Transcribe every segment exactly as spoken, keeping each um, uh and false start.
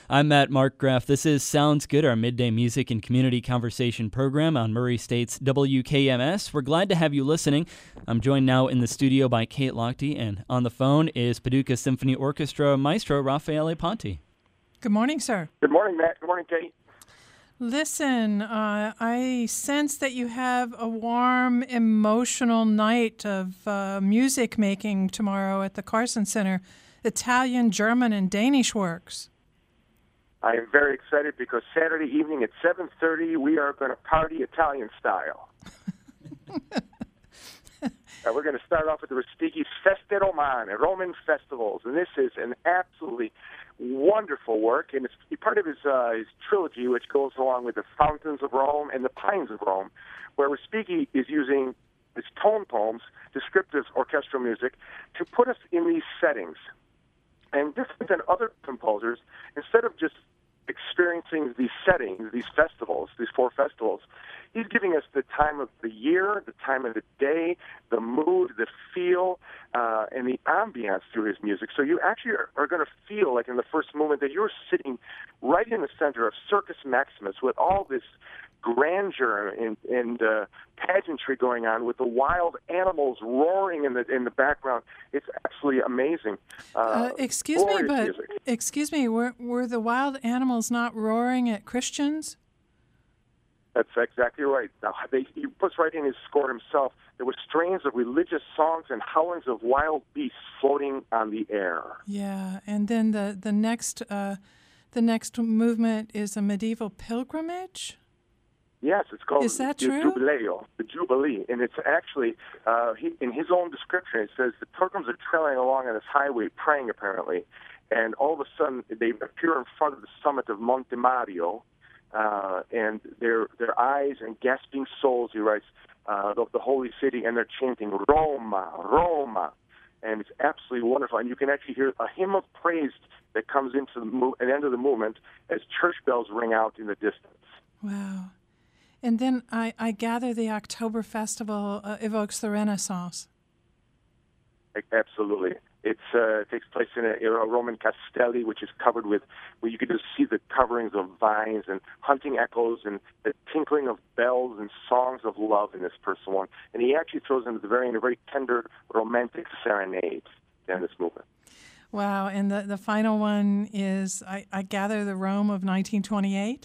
I'm Matt Markgraf. This is Sounds Good, our midday music and community conversation program on Murray State's W K M S. We're glad to have you listening. I'm joined now in the studio by Kate Lochte, and on the phone is Paducah Symphony Orchestra maestro Raffaele Ponti. Good morning, sir. Good morning, Matt. Good morning, Kate. Listen, uh, I sense that you have a warm, emotional night of uh, music making tomorrow at the Carson Center. Italian, German, and Danish works. I am very excited because Saturday evening at seven thirty, we are going to party Italian style. uh, we're going to start off with the Respighi Feste Romane, Roman festivals, and this is an absolutely wonderful work, and it's part of his, uh, his trilogy, which goes along with the Fountains of Rome and the Pines of Rome, where Respighi is using his tone poems, descriptive orchestral music, to put us in these settings. And different than other composers, instead of just experiencing these settings, these festivals, these four festivals, he's giving us the time of the year, the time of the day, the mood, the feel, uh, and the ambiance through his music. So you actually are, are going to feel like in the first movement that you're sitting right in the center of Circus Maximus with all this grandeur and, and uh, pageantry going on, with the wild animals roaring in the in the background. It's absolutely amazing. Uh, uh, excuse me, but music. excuse me, were were the wild animals not roaring at Christians? That's exactly right. Now, they, he puts right in his score himself, there were strains of religious songs and howlings of wild beasts floating on the air. Yeah, and then the the next uh, the next movement is a medieval pilgrimage. Yes, it's called Is that the true? Jubileo, the Jubilee, and it's actually, uh, he, in his own description, it says the pilgrims are trailing along on this highway, praying apparently, and all of a sudden they appear in front of the summit of Monte Mario, uh, and their their eyes and gasping souls, he writes, uh, of the holy city, and they're chanting Roma, Roma, and it's absolutely wonderful. And you can actually hear a hymn of praise that comes into the, mo- the end of the movement as church bells ring out in the distance. Wow. And then I, I gather the October Festival uh, evokes the Renaissance. Absolutely. It's, uh, it takes place in a, a Roman castelli, which is covered with, where you can just see the coverings of vines and hunting echoes and the tinkling of bells and songs of love in this personal one. And he actually throws into the very end a very tender, romantic serenade in this movement. Wow. And the, the final one is, I, I gather, the Rome of nineteen twenty-eight?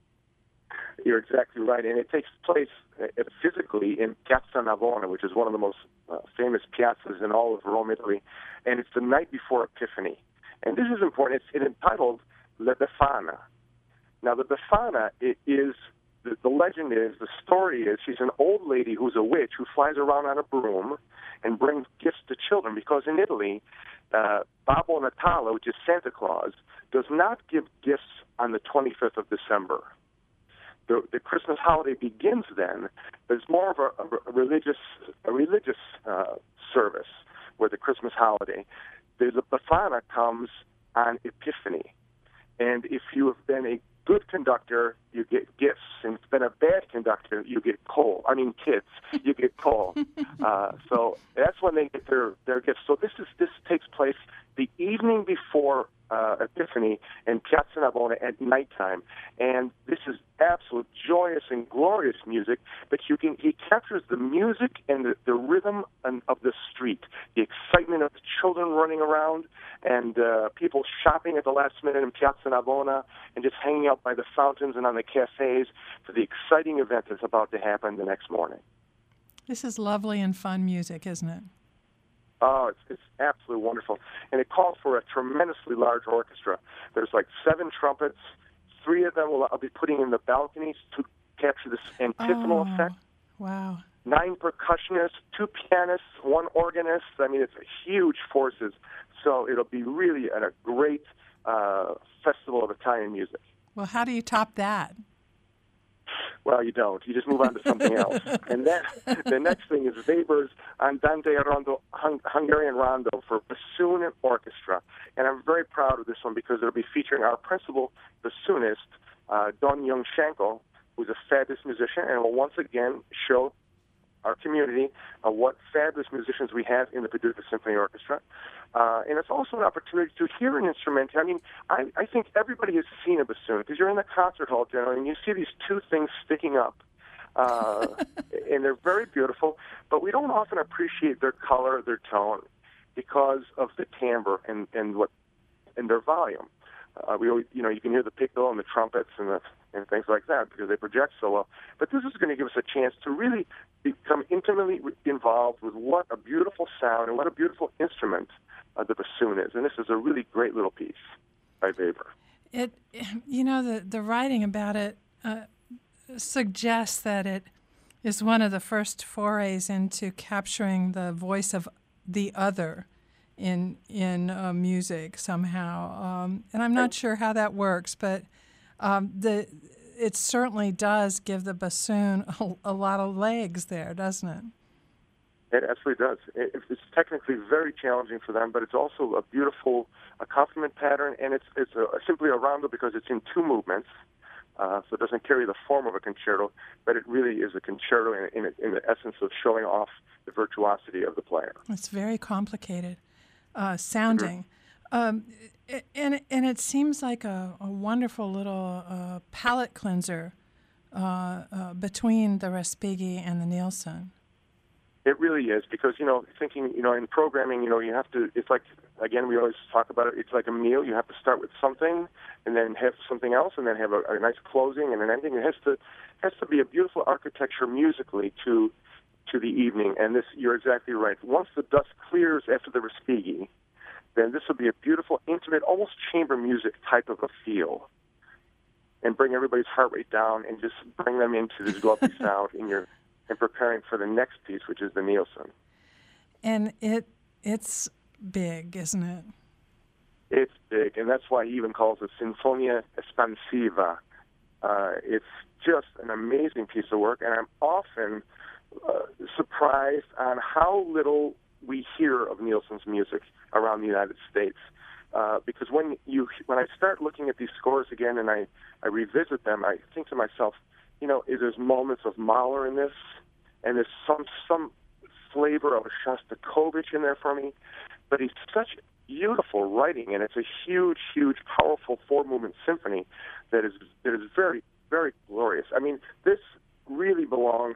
You're exactly right, and it takes place uh, physically in Piazza Navona, which is one of the most uh, famous piazzas in all of Rome, Italy, and it's the night before Epiphany. And this is important. It's, it's entitled La Befana. Now, the Befana it is, the, the legend is, the story is, she's an old lady who's a witch who flies around on a broom and brings gifts to children, because in Italy, uh, Babbo Natale, which is Santa Claus, does not give gifts on the twenty-fifth of December. The, the Christmas holiday begins then, but it's more of a, a religious a religious uh, service, where the Christmas holiday, the Befana comes on Epiphany. And if you have been a good conductor, you get gifts. And if you've been a bad conductor, you get coal. I mean, kids, you get coal. uh, so that's when they get their, their gifts. So this is this takes place the evening before uh, Epiphany in Piazza Navona at nighttime. And this is absolute joyous and glorious music, but you can he captures the music and the, the rhythm and, of the street, the excitement of the children running around and uh, people shopping at the last minute in Piazza Navona and just hanging out by the fountains and on the cafes for the exciting event that's about to happen the next morning. This is lovely and fun music, isn't it? Oh, it's, it's absolutely wonderful. And it calls for a tremendously large orchestra. There's like seven trumpets. Three of them will I'll be putting in the balconies to capture this antiphonal oh, effect. Wow. Nine percussionists, two pianists, one organist. I mean, it's huge forces. So it'll be really a great uh, festival of Italian music. Well, how do you top that? Well, you don't. You just move on to something else. And then the next thing is Weber's Andante Rondo, Hung- Hungarian Rondo for bassoon and orchestra. And I'm very proud of this one because it'll be featuring our principal bassoonist, uh, Don Youngshanko, who's a fabulous musician, and will once again show our community, uh, what fabulous musicians we have in the Paducah Symphony Orchestra. Uh, and it's also an opportunity to hear an instrument. I mean, I, I think everybody has seen a bassoon because you're in the concert hall generally, and you see these two things sticking up. Uh, and they're very beautiful, but we don't often appreciate their color, their tone, because of the timbre and, and what and their volume. Uh, we always, you know, you can hear the piccolo and the trumpets and the and things like that because they project so well. But this is going to give us a chance to really become intimately involved with what a beautiful sound and what a beautiful instrument uh, the bassoon is. And this is a really great little piece by Weber. It, you know, the the writing about it uh, suggests that it is one of the first forays into capturing the voice of the other in in uh, music somehow, um, and I'm not sure how that works, but um, the it certainly does give the bassoon a, a lot of legs there, doesn't it? It absolutely does. It, it's technically very challenging for them, but it's also a beautiful accompaniment pattern, and it's it's a, simply a rondo because it's in two movements, uh, so it doesn't carry the form of a concerto, but it really is a concerto in, in, in the essence of showing off the virtuosity of the player. It's very complicated. Uh, sounding, mm-hmm. um, and and it seems like a, a wonderful little uh, palate cleanser uh, uh, between the Respighi and the Nielsen. It really is because you know, thinking you know, in programming, you know, you have to. It's like again, we always talk about it. It's like a meal. You have to start with something, and then have something else, and then have a, a nice closing and an ending. It has to has to be a beautiful architecture musically to. to the evening, and this, you're exactly right. Once the dust clears after the Respighi, then this will be a beautiful, intimate, almost chamber music type of a feel, and bring everybody's heart rate down and just bring them into this lovely sound in your, and preparing for the next piece, which is the Nielsen. And it it's big, isn't it? It's big, and that's why he even calls it Sinfonia Espansiva. Uh, it's just an amazing piece of work, and I'm often Uh, surprised on how little we hear of Nielsen's music around the United States. Uh, because when you when I start looking at these scores again and I, I revisit them, I think to myself, you know, is there's moments of Mahler in this, and there's some some flavor of a Shostakovich in there for me. But he's such beautiful writing, and it's a huge, huge, powerful four-movement symphony that is that is very, very glorious. I mean, this really belongs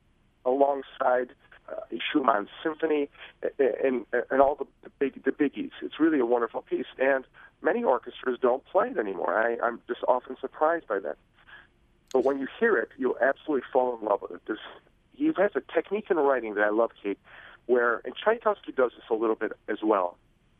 alongside uh, Schumann's symphony and, and all the, the big the biggies. It's really a wonderful piece, and many orchestras don't play it anymore. I, I'm just often surprised by that. But when you hear it, you'll absolutely fall in love with it. There's, he has a technique in writing that I love, Kate, where, and Tchaikovsky does this a little bit as well,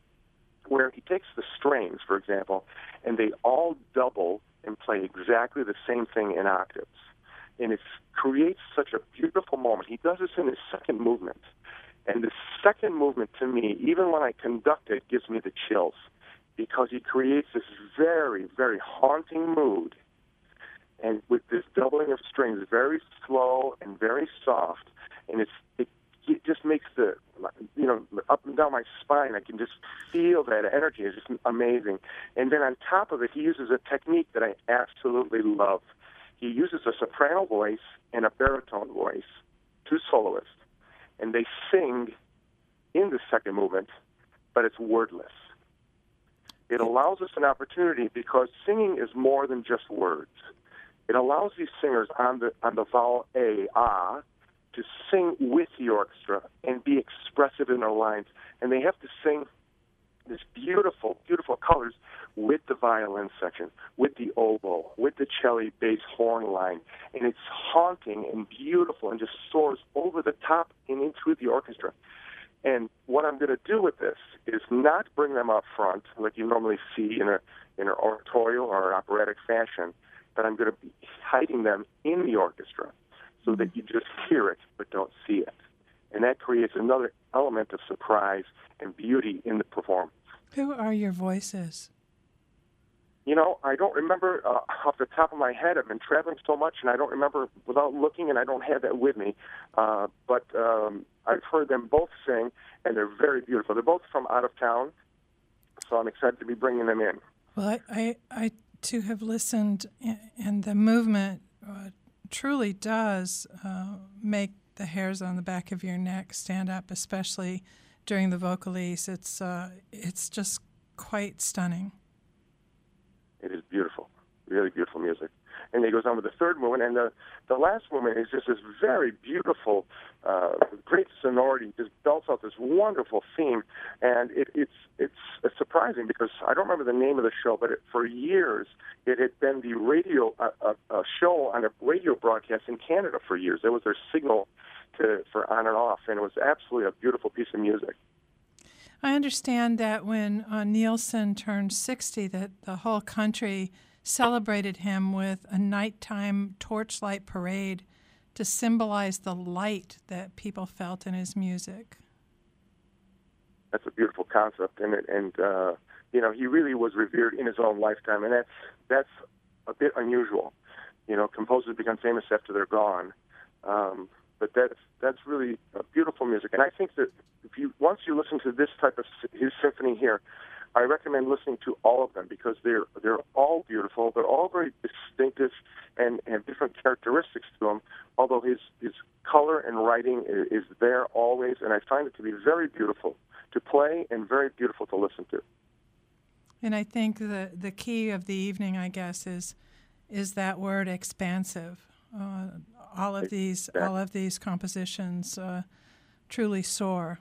where he takes the strings, for example, and they all double and play exactly the same thing in octaves. And it creates such a beautiful moment. He does this in his second movement. And the second movement, to me, even when I conduct it, gives me the chills because he creates this very, very haunting mood. And with this doubling of strings, very slow and very soft, and it's, it, it just makes the, you know, up and down my spine, I can just feel that energy. It's just amazing. And then on top of it, he uses a technique that I absolutely love. He uses a soprano voice and a baritone voice, two soloists, and they sing in the second movement, but it's wordless. It allows us an opportunity because singing is more than just words. It allows these singers on the on the vowel A, ah, to sing with the orchestra and be expressive in their lines, and they have to sing this beautiful, beautiful colors with the violin section, with the oboe, with the cello bass horn line, and it's haunting and beautiful and just soars over the top and into the orchestra. And what I'm going to do with this is not bring them up front like you normally see in a in an oratorio or an operatic fashion, but I'm going to be hiding them in the orchestra so that you just hear it but don't see it. And that creates another element of surprise and beauty in the performance. Who are your voices? You know, I don't remember uh, off the top of my head. I've been traveling so much, and I don't remember without looking, and I don't have that with me. Uh, but um, I've heard them both sing, and they're very beautiful. They're both from out of town, so I'm excited to be bringing them in. Well, I, I, I too have listened, and the movement uh, truly does uh, make the hairs on the back of your neck stand up, especially during the vocalese. It's uh, it's just quite stunning. It is beautiful, really beautiful music. And he goes on with the third movement, and the, the last movement is just this very beautiful, uh, great sonority, just belts out this wonderful theme. And it, it's it's surprising because I don't remember the name of the show, but it, for years it had been the radio uh, a, a show on a radio broadcast in Canada for years. It was their signal to for on and off, and it was absolutely a beautiful piece of music. I understand that when uh, Nielsen turned sixty, that the whole country celebrated him with a nighttime torchlight parade to symbolize the light that people felt in his music. That's a beautiful concept, and and uh, you know, he really was revered in his own lifetime, and that's that's a bit unusual. You know, composers become famous after they're gone, um, but that's that's really a beautiful music. And I think that if you once you listen to this type of his symphony here, I recommend listening to all of them because they're they're all beautiful. They're all very distinctive and have different characteristics to them. Although his his color and writing is, is there always, and I find it to be very beautiful to play and very beautiful to listen to. And I think the the key of the evening, I guess, is is that word expansive. Uh, all of these exactly. all of these compositions uh, truly soar.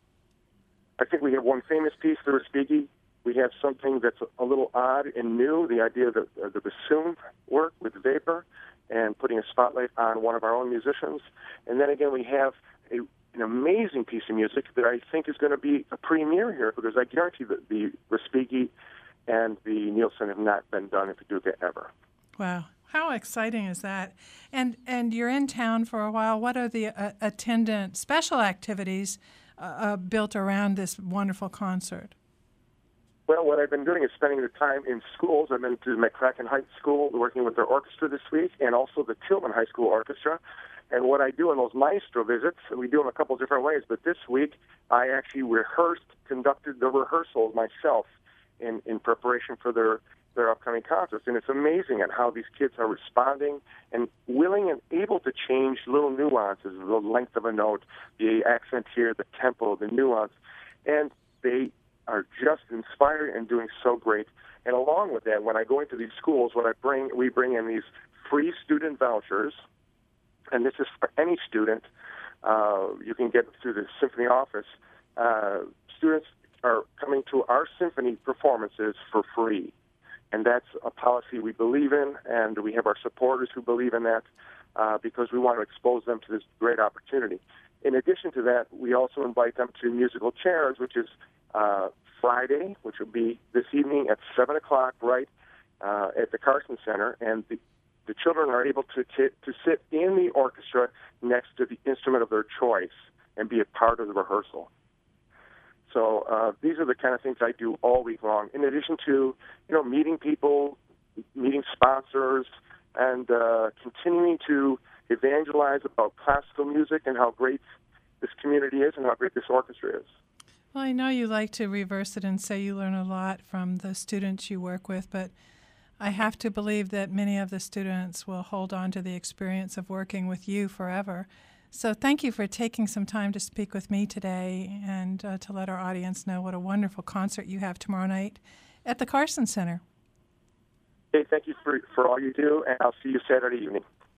I think we have one famous piece, the Respighi. We have something that's a little odd and new, the idea of the, uh, the bassoon work with Weber and putting a spotlight on one of our own musicians. And then again, we have a, an amazing piece of music that I think is going to be a premiere here because I guarantee that the Respighi and the Nielsen have not been done in Paducah ever. Wow. How exciting is that? And and you're in town for a while. What are the uh, attendant special activities uh, uh, built around this wonderful concert? Well, what I've been doing is spending the time in schools. I've been to McCracken Heights School working with their orchestra this week and also the Tillman High School Orchestra. And what I do in those maestro visits, and we do them a couple different ways, but this week I actually rehearsed, conducted the rehearsals myself in, in preparation for their, their upcoming concerts. And it's amazing at how these kids are responding and willing and able to change little nuances, the length of a note, the accent here, the tempo, the nuance. And they are just inspired and doing so great. And along with that, when I go into these schools, what I bring, we bring in these free student vouchers, and this is for any student. Uh, you can get through the symphony office. Uh, students are coming to our symphony performances for free, and that's a policy we believe in, and we have our supporters who believe in that uh, because we want to expose them to this great opportunity. In addition to that, we also invite them to musical chairs, which is Uh, Friday, which will be this evening at seven o'clock, right uh, at the Carson Center, and the, the children are able to t- to sit in the orchestra next to the instrument of their choice and be a part of the rehearsal. So uh, these are the kind of things I do all week long. In addition to, you know, meeting people, meeting sponsors, and uh, continuing to evangelize about classical music and how great this community is and how great this orchestra is. Well, I know you like to reverse it and say you learn a lot from the students you work with, but I have to believe that many of the students will hold on to the experience of working with you forever. So thank you for taking some time to speak with me today and uh, to let our audience know what a wonderful concert you have tomorrow night at the Carson Center. Hey, thank you for, for all you do, and I'll see you Saturday evening.